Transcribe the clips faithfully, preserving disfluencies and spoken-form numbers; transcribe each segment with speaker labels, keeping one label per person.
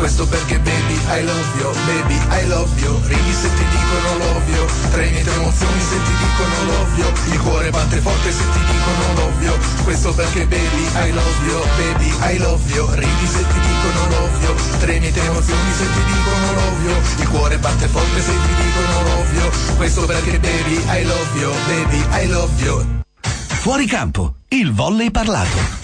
Speaker 1: questo perché baby I love you, baby I love you. Ridi se ti dicono love you, tremi le emozioni se ti dicono love you. Il cuore batte forte se ti dicono love you, questo perché baby I love you, baby I love you. Ridi se ti dicono love you, tremi le emozioni se ti dicono love you. Il cuore batte forte se ti dicono love you, questo perché baby I love you, baby I love you.
Speaker 2: Fuori campo, il volley parlato.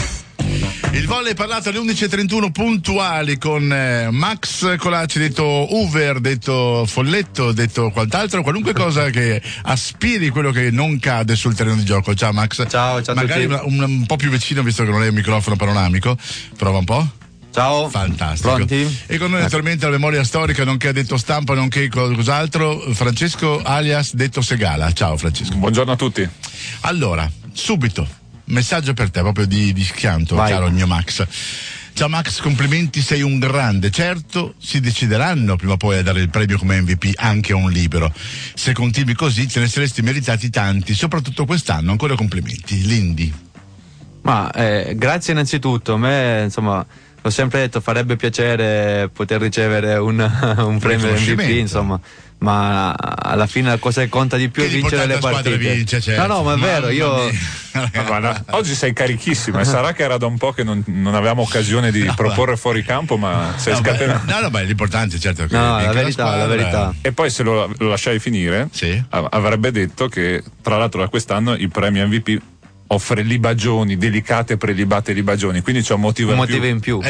Speaker 3: Il volley parlato alle undici e trentuno puntuali con eh, Max Colacci, detto Uver, detto Folletto, detto quant'altro, qualunque cosa che aspiri quello che non cade sul terreno di gioco. Ciao Max.
Speaker 4: Ciao, ciao.
Speaker 3: Magari un, un, un po' più vicino, visto che non hai un microfono panoramico. Prova un po'.
Speaker 4: Ciao.
Speaker 3: Fantastico.
Speaker 4: Pronti?
Speaker 3: E con noi naturalmente la memoria storica, nonché detto stampa, nonché cos'altro, Francesco alias detto Segala. Ciao Francesco.
Speaker 5: Buongiorno a tutti.
Speaker 3: Allora, subito, messaggio per te, proprio di, di schianto,
Speaker 4: Vai.
Speaker 3: Caro il mio Max. Ciao Max, complimenti, sei un grande. Certo, si decideranno prima o poi a dare il premio come M V P anche a un libero. Se continui così te ne saresti meritati tanti, soprattutto quest'anno. Ancora complimenti. Lindy.
Speaker 4: Ma eh, grazie innanzitutto, a me insomma l'ho sempre detto, farebbe piacere poter ricevere un, un premio M V P, insomma, ma alla fine la cosa che conta di più
Speaker 3: Che
Speaker 4: è vincere le partite.
Speaker 3: Vince, certo.
Speaker 4: No, no, ma è vero, io
Speaker 5: Guarda, oggi sei carichissimo e sarà che era da un po' che non, non avevamo occasione di
Speaker 3: no,
Speaker 5: proporre ma... fuori campo, ma sei
Speaker 3: no,
Speaker 5: scatenato.
Speaker 3: No, no, ma l'importante certo è che
Speaker 4: no, la verità,
Speaker 3: squadra...
Speaker 4: la verità.
Speaker 5: E poi se lo, lo lasciai finire,
Speaker 3: sì,
Speaker 5: av- avrebbe detto che tra l'altro da quest'anno il premio M V P offre libagioni, delicate prelibate libagioni, quindi c'è un motivo
Speaker 4: un
Speaker 5: in
Speaker 4: motivo
Speaker 5: più.
Speaker 4: in più.
Speaker 3: Eh,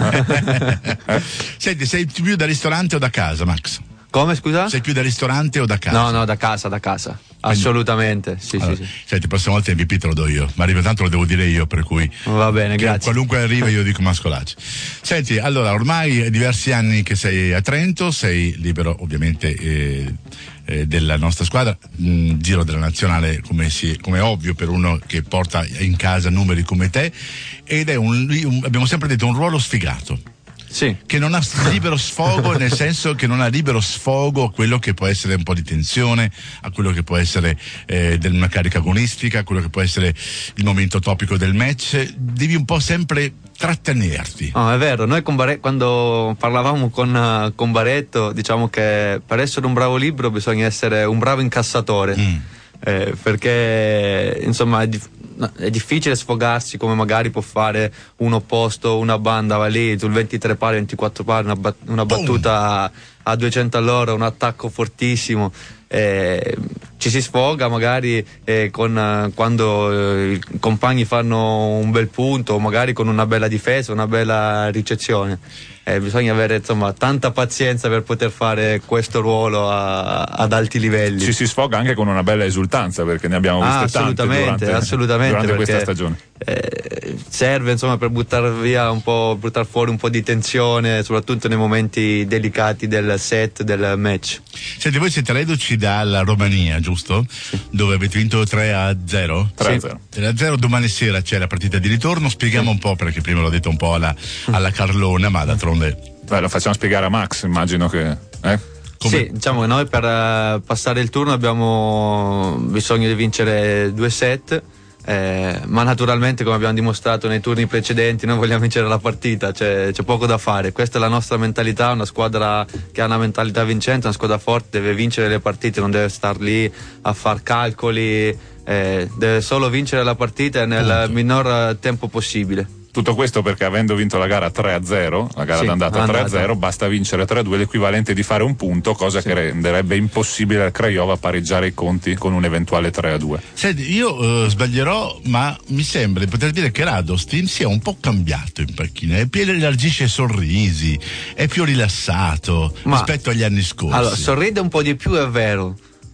Speaker 5: eh?
Speaker 3: Senti, sei più da ristorante o da casa, Max?
Speaker 4: Come, scusa?
Speaker 3: Sei più da ristorante o da casa?
Speaker 4: No, no, da casa, da casa. Assolutamente, sì,
Speaker 3: allora,
Speaker 4: sì, sì.
Speaker 3: Senti, la prossima volta M V P te lo do io, ma arriva tanto lo devo dire io, per cui
Speaker 4: va bene, grazie.
Speaker 3: Qualunque arriva io dico Mascolacci. Senti, allora, ormai è diversi anni che sei a Trento, sei libero ovviamente eh, eh, della nostra squadra, mh, giro della nazionale come, si, come è ovvio per uno che porta in casa numeri come te, ed è un, un abbiamo sempre detto un ruolo sfigato.
Speaker 4: Sì.
Speaker 3: Che non ha libero sfogo, nel senso che non ha libero sfogo a quello che può essere un po' di tensione, a quello che può essere eh, una carica agonistica, a quello che può essere il momento topico del match. Devi un po' sempre trattenerti.
Speaker 4: No, è vero, noi con Bare- quando parlavamo con, uh, con Baretto, diciamo che per essere un bravo libero bisogna essere un bravo incassatore. Mm. Eh, perché insomma è, dif- è difficile sfogarsi come magari può fare un opposto, una banda va lì sul ventitré pari, ventiquattro pari, una, bat- una battuta a, a duecento all'ora, un attacco fortissimo. Eh, ci si sfoga magari eh, con, eh, quando eh, i compagni fanno un bel punto, o magari con una bella difesa, una bella ricezione. Eh, bisogna avere insomma tanta pazienza per poter fare questo ruolo a, ad alti livelli.
Speaker 5: Ci si sfoga anche con una bella esultanza, perché ne abbiamo viste
Speaker 4: ah, assolutamente,
Speaker 5: tante durante,
Speaker 4: assolutamente,
Speaker 5: durante
Speaker 4: perché,
Speaker 5: questa stagione.
Speaker 4: Eh, serve insomma per buttare via un po', buttare fuori un po' di tensione, soprattutto nei momenti delicati del set, del match.
Speaker 3: Senti, voi siete reduci dalla Romania, giusto? Sì. Dove avete vinto tre a zero?
Speaker 5: tre a zero.
Speaker 3: tre a zero, domani sera c'è la partita di ritorno, spieghiamo sì. un po', perché prima l'ho detto un po' alla, alla Carlona, ma d'altronde...
Speaker 5: Beh, lo facciamo spiegare a Max, immagino che... Eh?
Speaker 4: Come? Sì, diciamo che noi per uh, passare il turno abbiamo bisogno di vincere due set, eh, ma naturalmente, come abbiamo dimostrato nei turni precedenti, noi vogliamo vincere la partita, c'è, c'è poco da fare. Questa è la nostra mentalità, una squadra che ha una mentalità vincente, una squadra forte, deve vincere le partite, non deve star lì a far calcoli, eh, deve solo vincere la partita nel Punto. minor tempo possibile.
Speaker 5: Tutto questo perché, avendo vinto la gara tre a zero, la gara
Speaker 4: sì,
Speaker 5: d'andata tre a zero, basta vincere tre a due, l'equivalente di fare un punto, cosa sì. che renderebbe impossibile al Craiova pareggiare i conti con un eventuale tre a due.
Speaker 3: Senti, io uh, sbaglierò, ma mi sembra di poter dire che Radostin sia un po' cambiato in panchina, è più elargisce sorrisi, è più rilassato ma, rispetto agli anni scorsi.
Speaker 4: Allora, sorride un po' di più, è vero,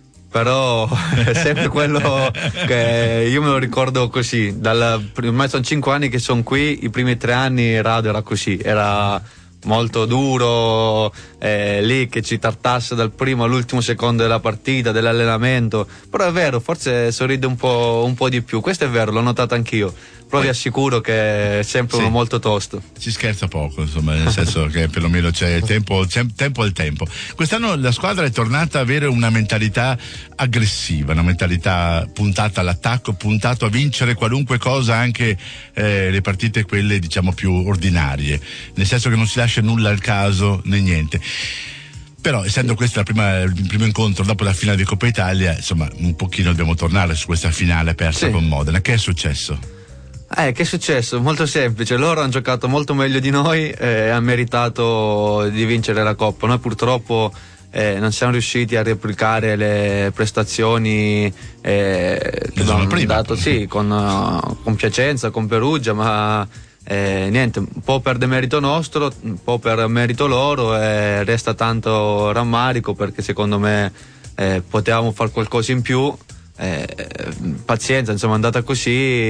Speaker 4: però è sempre quello che io me lo ricordo così. Dal, ormai sono cinque anni che sono qui, i primi tre anni Rado era così, era molto duro, eh, lì che ci tartasse dal primo all'ultimo secondo della partita, dell'allenamento. Però è vero, forse sorride un po', un po' di più, questo è vero, l'ho notato anch'io. però vi assicuro che è sempre
Speaker 3: sì.
Speaker 4: uno molto tosto.
Speaker 3: Si scherza poco, insomma, nel senso che perlomeno c'è il tempo, c'è tempo al tempo. Quest'anno la squadra è tornata a avere una mentalità aggressiva, una mentalità puntata all'attacco, puntato a vincere qualunque cosa, anche eh, le partite quelle diciamo più ordinarie, nel senso che non si lascia nulla al caso né niente. Però essendo questo la prima, il primo incontro dopo la finale di Coppa Italia, insomma un pochino dobbiamo tornare su questa finale persa sì. con Modena. Che è successo?
Speaker 4: Eh, che è successo? Molto semplice, loro hanno giocato molto meglio di noi e hanno meritato di vincere la Coppa. Noi purtroppo eh, non siamo riusciti a replicare le prestazioni eh, che abbiamo dato sì, con, uh, con Piacenza, con Perugia, ma Eh, niente, un po' per demerito nostro, un po' per merito loro, e resta tanto rammarico perché secondo me eh, potevamo fare qualcosa in più. Eh, pazienza, insomma, è andata così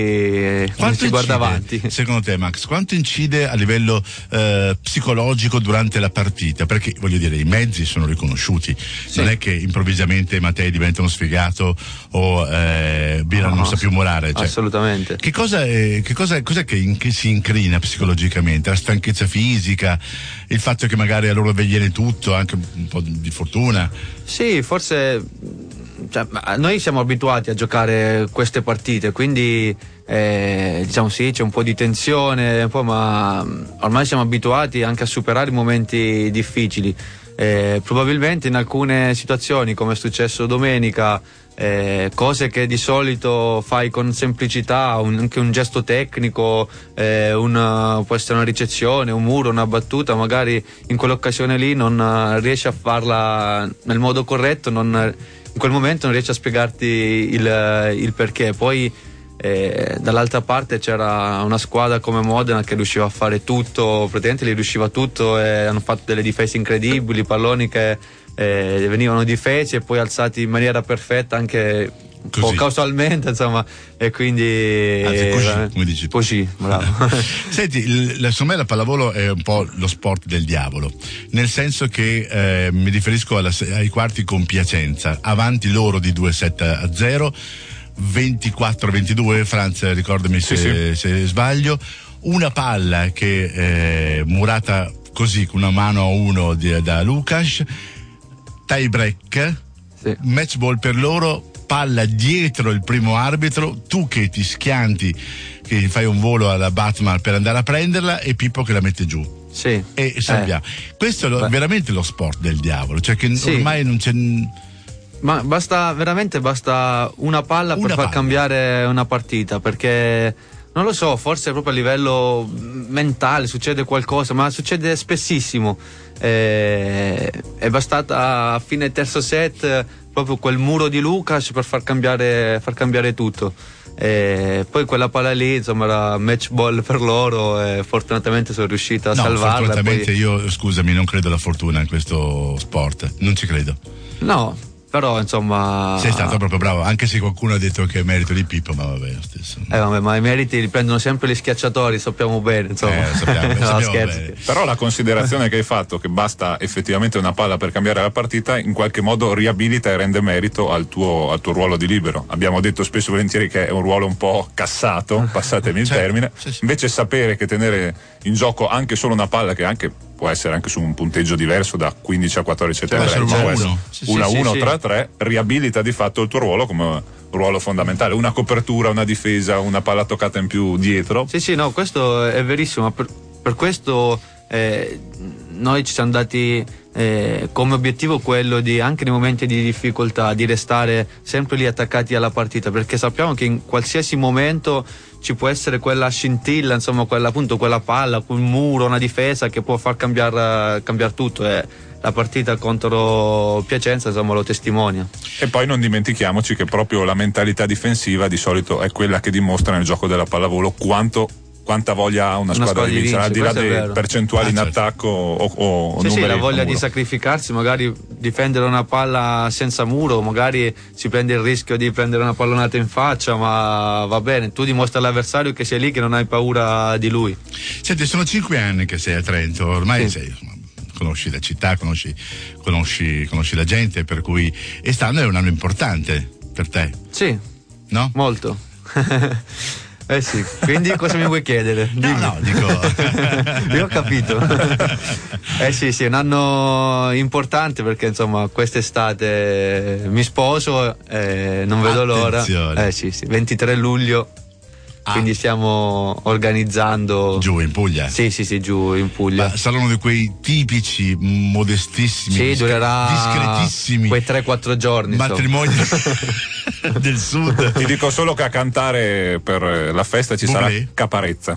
Speaker 4: e si
Speaker 3: incide,
Speaker 4: guarda avanti.
Speaker 3: Secondo te, Max, quanto incide a livello eh, psicologico durante la partita? Perché voglio dire, i mezzi sono riconosciuti, sì. non è che improvvisamente Mattei diventa uno sfigato o eh, Bira no, non sa più morare. Cioè,
Speaker 4: assolutamente.
Speaker 3: Che cosa è, che cosa è, cos'è che, in, che si incrina psicologicamente? La stanchezza fisica, il fatto che magari a loro viene tutto, anche un po' di fortuna?
Speaker 4: Sì, forse. Cioè, noi siamo abituati a giocare queste partite, quindi eh, diciamo sì, c'è un po' di tensione, un po', ma ormai siamo abituati anche a superare i momenti difficili. Eh, probabilmente in alcune situazioni, come è successo domenica, eh, cose che di solito fai con semplicità, un, anche un gesto tecnico, eh, una, può essere una ricezione, un muro, una battuta, magari in quell'occasione lì non uh, riesci a farla nel modo corretto, non in quel momento non riesci a spiegarti il, il perché. Poi eh, dall'altra parte c'era una squadra come Modena che riusciva a fare tutto, praticamente gli riusciva tutto, e hanno fatto delle difese incredibili, palloni che eh, venivano difesi e poi alzati in maniera perfetta anche un po' casualmente, insomma, e quindi
Speaker 3: Anzi, così, eh, come dici tu.
Speaker 4: Così, bravo.
Speaker 3: Senti, il, secondo me la pallavolo è un po' lo sport del diavolo, nel senso che eh, mi riferisco alla, ai quarti con Piacenza, avanti loro di due sette a zero, ventiquattro ventidue, Franz, ricordami se,
Speaker 5: sì, sì.
Speaker 3: se sbaglio, una palla che è murata così con una mano a uno di, da Lukas, tie break, sì. match ball per loro, palla dietro il primo arbitro, tu che ti schianti, che fai un volo alla Batman per andare a prenderla, e Pippo che la mette giù.
Speaker 4: Sì.
Speaker 3: E salviamo. Eh. Questo è lo, veramente lo sport del diavolo, cioè che sì. ormai non c'è.
Speaker 4: Ma basta, veramente basta una palla
Speaker 3: una
Speaker 4: per far
Speaker 3: palla.
Speaker 4: cambiare una partita, perché non lo so, forse proprio a livello mentale succede qualcosa, ma succede spessissimo. Eh, è bastata a fine terzo set proprio quel muro di Lukas per far cambiare, far cambiare tutto. E poi quella palla lì, insomma, era match ball per loro e fortunatamente sono riuscito a
Speaker 3: no,
Speaker 4: salvarla.
Speaker 3: Fortunatamente
Speaker 4: poi...
Speaker 3: io, scusami, non credo alla fortuna in questo sport, non ci credo.
Speaker 4: No, però insomma
Speaker 3: sei stato proprio bravo, anche se qualcuno ha detto che è merito di Pippo, ma vabbè, lo stesso.
Speaker 4: Eh vabbè, ma i meriti li prendono sempre gli schiacciatori, sappiamo bene, insomma.
Speaker 3: Eh, sappiamo,
Speaker 4: no,
Speaker 3: sappiamo
Speaker 4: scherzi.
Speaker 3: bene.
Speaker 5: Però la considerazione che hai fatto, che basta effettivamente una palla per cambiare la partita, in qualche modo riabilita e rende merito al tuo, al tuo ruolo di libero. Abbiamo detto spesso e volentieri che è un ruolo un po' cassato, passatemi il
Speaker 3: cioè,
Speaker 5: termine,
Speaker 3: sì, sì.
Speaker 5: invece sapere che tenere in gioco anche solo una palla, che anche può essere anche su un punteggio diverso da quindici a quattordici a tre,
Speaker 3: cioè,
Speaker 5: uno a uno,
Speaker 4: sì,
Speaker 5: tre a
Speaker 4: sì.
Speaker 5: tre, riabilita di fatto il tuo ruolo come un ruolo fondamentale, una copertura, una difesa, una palla toccata in più dietro.
Speaker 4: Sì, sì, no, questo è verissimo, per, per questo eh, noi ci siamo dati eh, come obiettivo quello di, anche nei momenti di difficoltà, di restare sempre lì attaccati alla partita, perché sappiamo che in qualsiasi momento ci può essere quella scintilla, insomma, quella, appunto, quella palla, quel muro, una difesa che può far cambiare cambiar tutto. E la partita contro Piacenza, insomma, lo testimonia.
Speaker 5: E poi non dimentichiamoci che proprio la mentalità difensiva di solito è quella che dimostra nel gioco della pallavolo quanto quanta voglia ha una,
Speaker 4: una
Speaker 5: squadra,
Speaker 4: squadra di vincere,
Speaker 5: al di là delle percentuali
Speaker 3: ah,
Speaker 5: in
Speaker 3: certo.
Speaker 5: attacco o, o
Speaker 4: sì,
Speaker 5: numeri.
Speaker 4: sì, la voglia
Speaker 5: di
Speaker 4: di sacrificarsi, magari difendere una palla senza muro, magari si prende il rischio di prendere una pallonata in faccia, ma va bene, tu dimostri all'avversario che sei lì, che non hai paura di lui.
Speaker 3: Senti, sono cinque anni che sei a Trento, ormai
Speaker 4: sì.
Speaker 3: sei, conosci la città, conosci, conosci, conosci la gente, per cui quest'anno è un anno importante per te.
Speaker 4: Sì,
Speaker 3: no?
Speaker 4: molto. Eh sì, quindi cosa mi vuoi chiedere?
Speaker 3: No,
Speaker 4: Dimmi.
Speaker 3: no, dico.
Speaker 4: Io ho capito. Eh sì, sì, è un anno importante perché insomma quest'estate mi sposo e non vedo
Speaker 3: Attenzione.
Speaker 4: l'ora. Eh sì, sì, ventitré luglio.
Speaker 3: Ah.
Speaker 4: Quindi stiamo organizzando
Speaker 3: Giù in Puglia?
Speaker 4: Sì, sì, sì, giù in Puglia.
Speaker 3: Ma saranno di quei tipici, modestissimi,
Speaker 4: Sì,
Speaker 3: discre-
Speaker 4: durerà
Speaker 3: discretissimi
Speaker 4: quei tre quattro giorni.
Speaker 3: matrimoni del sud.
Speaker 5: Ti dico solo che a cantare per la festa ci
Speaker 3: Bublé?
Speaker 5: sarà Caparezza.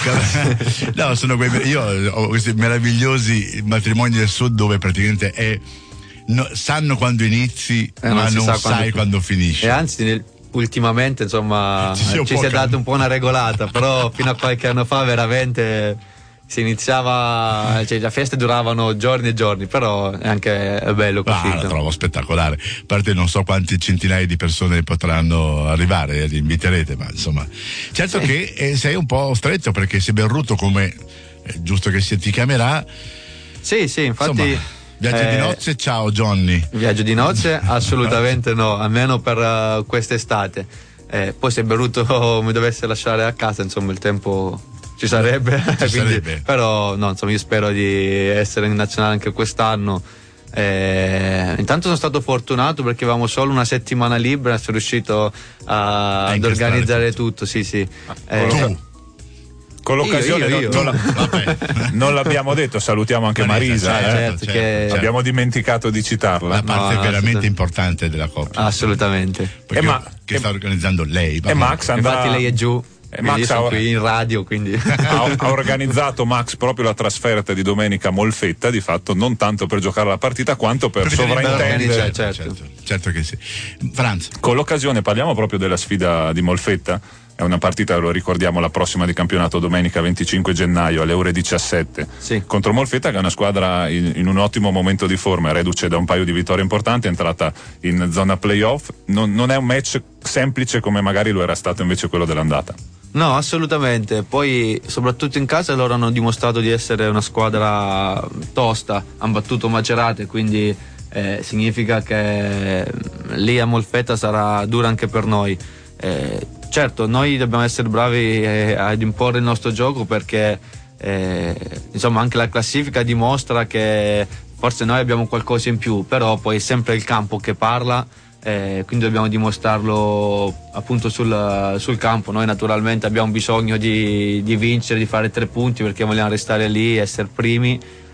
Speaker 3: No, sono quei, io ho questi meravigliosi matrimoni del sud dove praticamente è, no, sanno quando inizi,
Speaker 4: Eh,
Speaker 3: ma
Speaker 4: non si
Speaker 3: non
Speaker 4: sa
Speaker 3: sai
Speaker 4: quando-
Speaker 3: quando finisci.
Speaker 4: E anzi, nel- ultimamente insomma
Speaker 3: Ci si è un
Speaker 4: ci
Speaker 3: po'
Speaker 4: si è
Speaker 3: cal-
Speaker 4: dato un po' una regolata, però fino a qualche anno fa veramente si iniziava, cioè le feste duravano giorni e giorni, però è anche è bello così.
Speaker 3: Ah, la trovo spettacolare. A parte non so quante centinaia di persone potranno arrivare, li inviterete, ma insomma. Certo
Speaker 4: Sì.
Speaker 3: che eh, sei un po' stretto perché se Berruto, come è giusto che sia, ti chiamerà.
Speaker 4: Sì, sì, infatti.
Speaker 3: Insomma, viaggio di
Speaker 4: eh,
Speaker 3: nozze, ciao Johnny.
Speaker 4: Viaggio di nozze? Assolutamente no, almeno per uh, quest'estate. Eh, poi se Beruto mi dovesse lasciare a casa, insomma, il tempo ci sarebbe.
Speaker 3: Ci
Speaker 4: quindi,
Speaker 3: sarebbe.
Speaker 4: Però no, insomma, io spero di essere in nazionale anche quest'anno. Eh, intanto sono stato fortunato perché avevamo solo una settimana libera, sono riuscito a- ad
Speaker 3: incastrare
Speaker 4: organizzare
Speaker 3: tutto.
Speaker 4: tutto, sì, sì. Eh,
Speaker 3: Tu.
Speaker 5: Con l'occasione
Speaker 4: Io, io, io.
Speaker 5: Non, non la-
Speaker 3: Vabbè.
Speaker 5: non l'abbiamo detto, salutiamo anche
Speaker 3: Marisa,
Speaker 5: Marisa.
Speaker 3: certo,
Speaker 5: eh.
Speaker 4: certo,
Speaker 3: certo,
Speaker 4: che-
Speaker 3: certo.
Speaker 5: Abbiamo dimenticato di citarla.
Speaker 3: La parte
Speaker 4: No,
Speaker 3: veramente
Speaker 4: assolutamente.
Speaker 3: importante della coppia.
Speaker 4: Assolutamente.
Speaker 3: Perché
Speaker 5: E ma-
Speaker 3: che
Speaker 5: e-
Speaker 3: sta organizzando lei.
Speaker 5: E
Speaker 3: vabbè.
Speaker 5: Max andrà.
Speaker 4: Infatti lei è giù.
Speaker 5: Eh,
Speaker 4: quindi
Speaker 5: Max
Speaker 4: io sono
Speaker 5: ha-
Speaker 4: qui in radio, quindi
Speaker 5: ha, ha organizzato Max proprio la trasferta di domenica a Molfetta, di fatto non tanto per giocare la partita quanto per
Speaker 3: Per vedere il
Speaker 5: sovraintendere.
Speaker 3: Berruto,
Speaker 4: certo.
Speaker 3: certo, certo che sì. Franz,
Speaker 5: Con l'occasione parliamo proprio della sfida di Molfetta. È una partita, lo ricordiamo, la prossima di campionato domenica venticinque gennaio alle ore diciassette
Speaker 4: Sì.
Speaker 5: contro Molfetta, che è una squadra in, in un ottimo momento di forma, reduce da un paio di vittorie importanti, è entrata in zona playoff. Non, non è un match semplice come magari lo era stato invece quello dell'andata.
Speaker 4: No, assolutamente. Poi, soprattutto in casa, loro hanno dimostrato di essere una squadra tosta. Hanno battuto Macerate, quindi eh, significa che lì a Molfetta sarà dura anche per noi. Eh, certo, noi dobbiamo essere bravi eh, ad imporre il nostro gioco perché eh, insomma anche la classifica dimostra che forse noi abbiamo qualcosa in più, però poi è sempre il campo che parla. Eh, quindi dobbiamo dimostrarlo appunto sul, sul campo. Noi naturalmente abbiamo bisogno di, di vincere, di fare tre punti perché vogliamo restare lì, essere primi.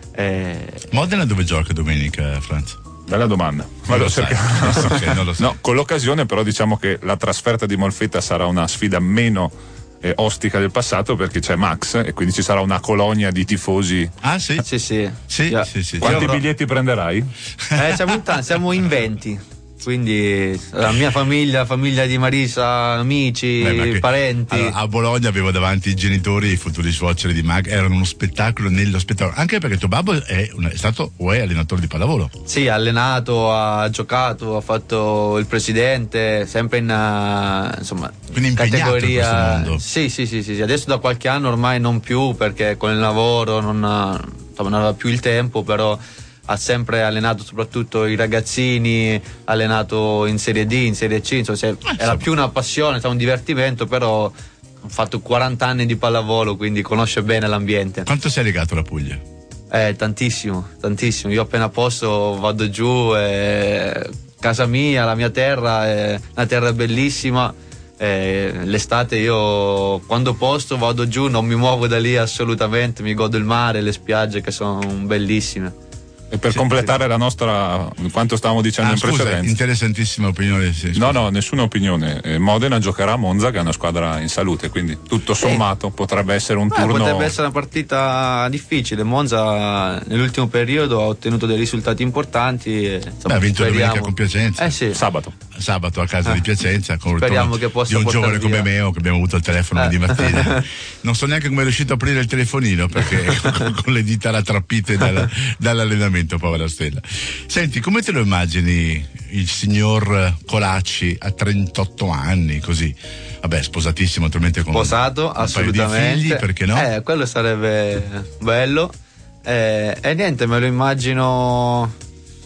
Speaker 4: Eh,
Speaker 3: Modena dove gioca domenica, Franz?
Speaker 5: Bella domanda.
Speaker 3: Non
Speaker 5: Vado
Speaker 3: lo
Speaker 5: a
Speaker 3: sai.
Speaker 5: cercare.
Speaker 3: Ok, non lo so.
Speaker 5: No, con l'occasione però diciamo che la trasferta di Molfetta sarà una sfida meno eh, ostica del passato perché c'è Max e quindi ci sarà una colonia di tifosi.
Speaker 3: Ah, sì?
Speaker 4: sì, sì.
Speaker 3: Sì,
Speaker 4: Yeah.
Speaker 3: sì, sì.
Speaker 5: Quanti
Speaker 4: avrò-
Speaker 5: biglietti prenderai?
Speaker 4: Eh, siamo, in tanti, siamo in venti. Quindi la mia famiglia, la famiglia di Marisa, amici,
Speaker 3: Beh, ma che-
Speaker 4: parenti.
Speaker 3: allora, a Bologna avevo davanti i genitori, i futuri suoceri di Mag, erano uno spettacolo nello spettacolo, anche perché tuo babbo è, un- è stato o è allenatore di pallavolo.
Speaker 4: Sì, ha allenato, ha giocato, ha fatto il presidente, sempre in eh, insomma,
Speaker 3: Quindi impegnato in
Speaker 4: categoria.
Speaker 3: questo mondo.
Speaker 4: Sì, sì, sì, sì, sì. Adesso da qualche anno ormai non più perché con il lavoro non, insomma, non aveva più il tempo, però ha sempre allenato soprattutto i ragazzini, ha allenato in Serie D, in Serie C, insomma, se- era
Speaker 3: insomma.
Speaker 4: più una passione, un divertimento, però ha fatto quaranta anni di pallavolo, quindi conosce bene l'ambiente.
Speaker 3: Quanto sei legato alla Puglia?
Speaker 4: Eh, tantissimo, tantissimo. Io appena posso vado giù, eh, casa mia, la mia terra è una terra bellissima. Eh, l'estate io quando posso vado giù, non mi muovo da lì assolutamente, mi godo il mare, le spiagge che sono bellissime.
Speaker 5: E per
Speaker 3: Sì,
Speaker 5: completare la nostra, quanto stavamo dicendo
Speaker 3: Ah,
Speaker 5: in
Speaker 3: scusa,
Speaker 5: precedenza.
Speaker 3: interessantissima opinione. Sì, scusa.
Speaker 5: No, no, nessuna opinione. Eh, Modena giocherà a Monza, che è una squadra in salute, quindi tutto sommato potrebbe essere un
Speaker 4: Eh,
Speaker 5: turno.
Speaker 4: potrebbe essere una partita difficile. Monza nell'ultimo periodo ha ottenuto dei risultati importanti. E, insomma,
Speaker 3: Beh, ha vinto
Speaker 4: speriamo-
Speaker 3: domenica con Piacenza.
Speaker 4: Eh sì.
Speaker 5: Sabato.
Speaker 3: Sabato a casa di Piacenza con il
Speaker 4: Speriamo
Speaker 3: ritorno
Speaker 4: che possa
Speaker 3: di un
Speaker 4: portar
Speaker 3: giovane come
Speaker 4: via.
Speaker 3: me che abbiamo avuto il telefono
Speaker 4: Eh.
Speaker 3: di mattina. Non so neanche come è riuscito a aprire il telefonino perché con, con le dita rattrappite dal- dall'allenamento, povera Stella. Senti, come te lo immagini il signor Colacci a trentotto anni così? Vabbè, sposatissimo attualmente con
Speaker 4: Sposato,
Speaker 3: un paio
Speaker 4: assolutamente.
Speaker 3: di figli, perché no?
Speaker 4: Eh, quello sarebbe bello. Eh, e niente, me lo immagino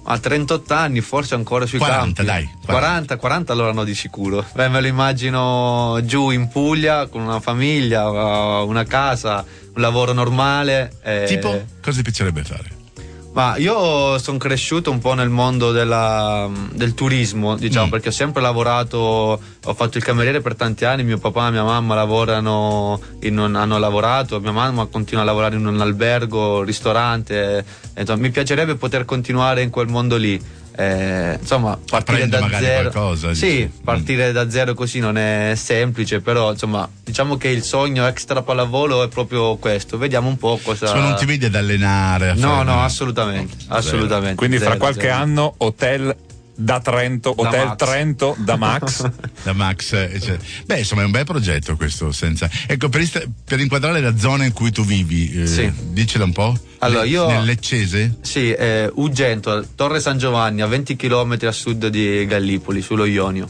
Speaker 4: A trentotto anni, forse ancora sui
Speaker 3: quaranta,
Speaker 4: campi.
Speaker 3: dai.
Speaker 4: quaranta, quaranta allora no, di sicuro. Beh, me lo immagino giù in Puglia con una famiglia, una casa, un lavoro normale. E...
Speaker 3: Tipo, cosa ti piacerebbe fare?
Speaker 4: Ma io sono cresciuto un po' nel mondo della, del turismo, diciamo, mm. perché ho sempre lavorato, ho fatto il cameriere per tanti anni, mio papà e mia mamma lavorano in un, hanno lavorato, mia mamma continua a lavorare in un albergo, ristorante, e, insomma, mi piacerebbe poter continuare in quel mondo lì. Eh, insomma, partire
Speaker 3: Apprende
Speaker 4: da zero,
Speaker 3: qualcosa,
Speaker 4: sì,
Speaker 3: dici.
Speaker 4: partire mm. da zero così non è semplice, però insomma, diciamo che il sogno extra pallavolo è proprio questo. Vediamo un po' cosa.
Speaker 3: Se non ti vedi ad allenare? A
Speaker 4: no,
Speaker 3: fare...
Speaker 4: no, assolutamente, no, assolutamente.
Speaker 5: Quindi
Speaker 4: zero,
Speaker 5: fra qualche
Speaker 4: zero.
Speaker 5: anno hotel da Trento,
Speaker 4: Da
Speaker 5: Hotel
Speaker 4: Max.
Speaker 5: Trento da Max.
Speaker 3: Da Max, eh, cioè. Beh, insomma, è un bel progetto questo. Senza... Ecco, per, ist- per inquadrare la zona in cui tu vivi, eh,
Speaker 4: Sì.
Speaker 3: dicela un po'.
Speaker 4: Allora,
Speaker 3: Le-
Speaker 4: io-
Speaker 3: Nel Leccese?
Speaker 4: Sì, eh, Ugento, Torre San Giovanni, a venti chilometri a sud di Gallipoli, sullo Ionio.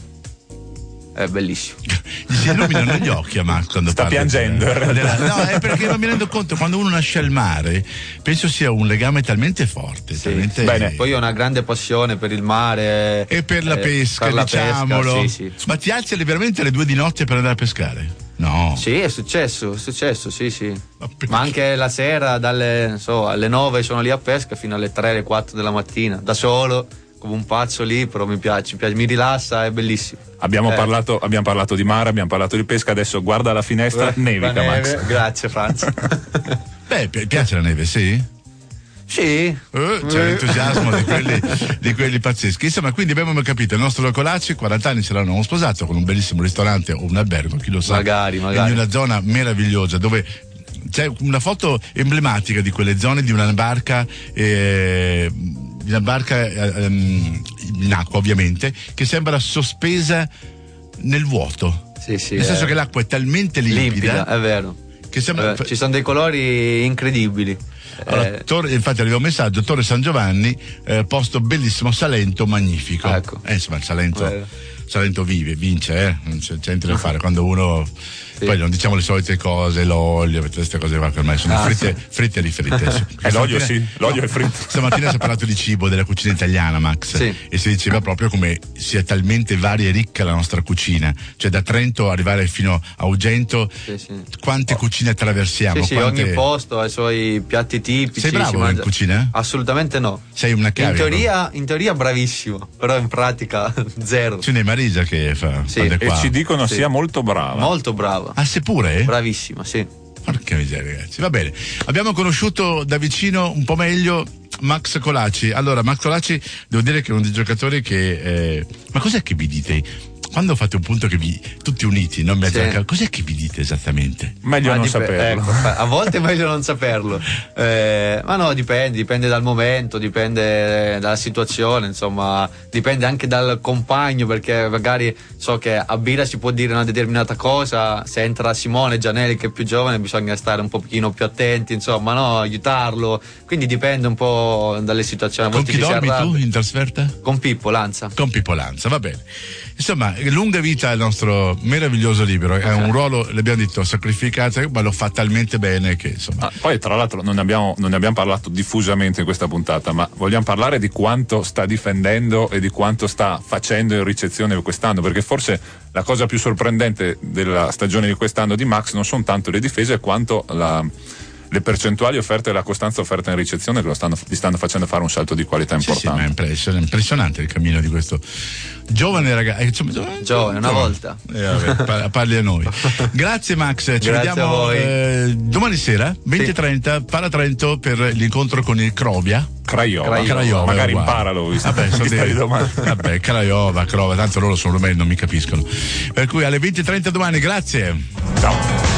Speaker 4: È bellissimo.
Speaker 3: Gli si illuminano gli occhi a Max quando
Speaker 5: Sta
Speaker 3: parla
Speaker 5: piangendo,
Speaker 3: della-
Speaker 5: in realtà.
Speaker 3: della- No, è perché non mi rendo conto, quando uno nasce al mare, penso sia un legame talmente forte.
Speaker 4: Sì.
Speaker 3: Talmente...
Speaker 5: Bene.
Speaker 4: Poi ho una grande passione per il mare.
Speaker 3: E per la
Speaker 4: eh,
Speaker 3: pesca,
Speaker 4: per la
Speaker 3: diciamolo.
Speaker 4: pesca, sì, sì.
Speaker 3: Ma ti alzi veramente alle due di notte per andare a pescare? No.
Speaker 4: Sì, è successo, è successo, sì, sì.
Speaker 3: Ma perché?
Speaker 4: Ma anche la sera, dalle, non so, alle nove sono lì a pesca fino alle tre, alle quattro della mattina, da solo, come un pazzo lì, però mi piace, mi, piace, mi rilassa, è bellissimo.
Speaker 5: Abbiamo,
Speaker 4: Eh.
Speaker 5: parlato, abbiamo parlato di mare, abbiamo parlato di pesca, adesso guarda la finestra,
Speaker 4: Eh,
Speaker 5: nevica
Speaker 4: la neve.
Speaker 5: Max.
Speaker 4: Grazie Franz.
Speaker 3: Beh, pi- piace la neve, sì?
Speaker 4: Sì.
Speaker 3: Eh, c'è l'entusiasmo di quelli, di quelli pazzeschi. Insomma, quindi abbiamo capito, il nostro Locolacci, quaranta anni ce l'hanno sposato con un bellissimo ristorante o un albergo, chi lo sa.
Speaker 4: Magari, magari.
Speaker 3: In una zona meravigliosa dove c'è una foto emblematica di quelle zone di una barca, eh, di una barca eh, ehm, in acqua ovviamente, che sembra sospesa nel vuoto.
Speaker 4: Sì, sì.
Speaker 3: Nel senso
Speaker 4: eh,
Speaker 3: che l'acqua è talmente limpida,
Speaker 4: limpida, è vero.
Speaker 3: che sembra...
Speaker 4: Eh, ci sono dei colori incredibili.
Speaker 3: Allora,
Speaker 4: Eh,
Speaker 3: Torre- infatti arriva un messaggio, Torre San Giovanni, eh, posto bellissimo, Salento magnifico.
Speaker 4: Ecco.
Speaker 3: Eh, insomma, il Salento,
Speaker 4: Vero.
Speaker 3: Salento vive, vince, eh? Non c'è, c'è niente da fare. Quando uno,
Speaker 4: Sì.
Speaker 3: poi non diciamo le solite cose, l'olio, tutte queste cose qua che ormai sono
Speaker 4: Ah,
Speaker 3: fritte, fritte e rifritte.
Speaker 5: E l'olio
Speaker 3: Stamattina-
Speaker 5: sì, l'olio è fritto.
Speaker 3: Stamattina si è parlato di cibo, della cucina italiana, Max,
Speaker 4: Sì.
Speaker 3: e si diceva proprio come sia talmente varia e ricca la nostra cucina, cioè da Trento arrivare fino a Ugento,
Speaker 4: Sì, sì.
Speaker 3: quante cucine attraversiamo.
Speaker 4: Sì, sì,
Speaker 3: quante...
Speaker 4: ogni posto ha i suoi piatti tipici.
Speaker 3: Sei bravo
Speaker 4: si
Speaker 3: in
Speaker 4: mangia-
Speaker 3: cucina?
Speaker 4: Assolutamente no.
Speaker 3: Sei una chiave.
Speaker 4: In teoria, in teoria bravissimo, però in pratica zero.
Speaker 3: Ce n'è Marisa che fa,
Speaker 4: Sì.
Speaker 3: fa de
Speaker 5: E
Speaker 3: qua.
Speaker 5: ci dicono
Speaker 4: Sì.
Speaker 5: sia molto brava.
Speaker 4: Molto brava.
Speaker 3: Ah, seppure?
Speaker 4: Bravissima, sì.
Speaker 3: Porca miseria, ragazzi. Va bene. Abbiamo conosciuto da vicino un po' meglio Max Colacci. Allora, Max Colacci, devo dire che è uno dei giocatori che. Eh... Ma cos'è che vi dite? Quando fate un punto che vi. tutti uniti, non mezzo
Speaker 4: Sì.
Speaker 3: al calcio, cos'è che vi dite esattamente?
Speaker 5: Meglio
Speaker 4: Ma
Speaker 5: non
Speaker 4: dip-
Speaker 5: saperlo.
Speaker 4: ecco, a volte è meglio non saperlo. Eh, ma no, dipende, dipende dal momento, dipende dalla situazione, insomma, dipende anche dal compagno, perché magari so che a Bira si può dire una determinata cosa, se entra Simone Gianelli che è più giovane bisogna stare un pochino più attenti, insomma, no, aiutarlo. Quindi dipende un po' dalle situazioni. A
Speaker 3: Con
Speaker 4: volte
Speaker 3: chi
Speaker 4: ci si
Speaker 3: dormi tu
Speaker 4: arrabbia.
Speaker 3: in trasferta?
Speaker 4: Con Pippo Lanza.
Speaker 3: Con Pippo Lanza, va bene. Insomma, lunga vita al nostro meraviglioso libro. È un ruolo, l'abbiamo detto, sacrificato, ma lo fa talmente bene che insomma.
Speaker 5: Ah, poi tra l'altro non ne, abbiamo, non ne abbiamo parlato diffusamente in questa puntata, ma vogliamo parlare di quanto sta difendendo e di quanto sta facendo in ricezione quest'anno, perché forse la cosa più sorprendente della stagione di quest'anno di Max non sono tanto le difese quanto la, le percentuali offerte e la costanza offerta in ricezione che lo stanno, gli stanno facendo fare un salto di qualità
Speaker 3: Sì, sì,
Speaker 5: importante.
Speaker 3: ma è impressionante, impressionante il cammino di questo giovane ragazzo. Insomma, giovane,
Speaker 4: Giovane, una volta.
Speaker 3: Eh, vabbè, par- parli a noi. Grazie Max, ci
Speaker 4: Grazie
Speaker 3: vediamo
Speaker 4: a voi.
Speaker 3: eh, domani sera, venti e
Speaker 4: Sì.
Speaker 3: trenta, Pala Trento per l'incontro con il Crovia.
Speaker 5: Craiova,
Speaker 4: Craiova.
Speaker 3: Craiova,
Speaker 5: magari
Speaker 3: uguale.
Speaker 5: imparalo, visto
Speaker 3: Vabbè, sono
Speaker 5: che stai
Speaker 3: dei-
Speaker 5: domani.
Speaker 3: vabbè, Craiova, Crova, tanto loro sono rumeni, non mi capiscono. Per cui alle venti e trenta domani, grazie.
Speaker 5: Ciao.